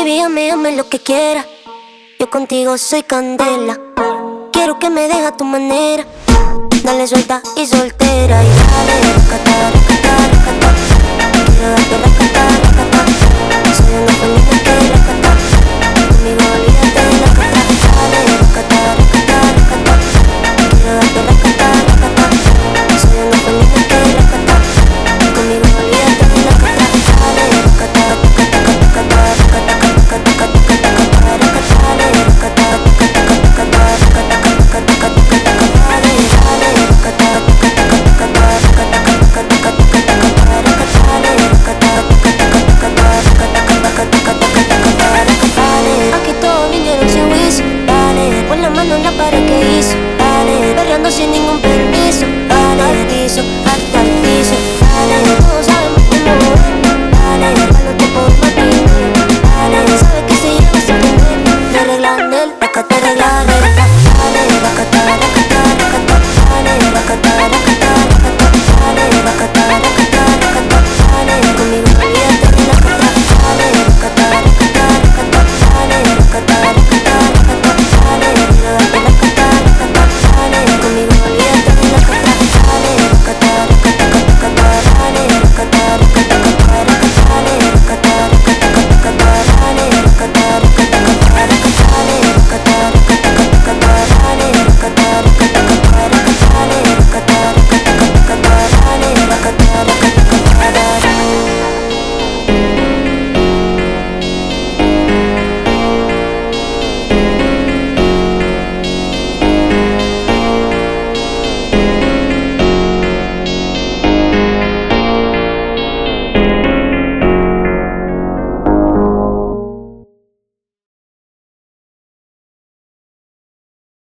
Baby, ame lo que quiera. Yo contigo soy candela. Quiero que me dejes a tu manera. Dale suelta y soltera. Y dale, racata, racata, racata. Quiero darte racata, racata. Soy una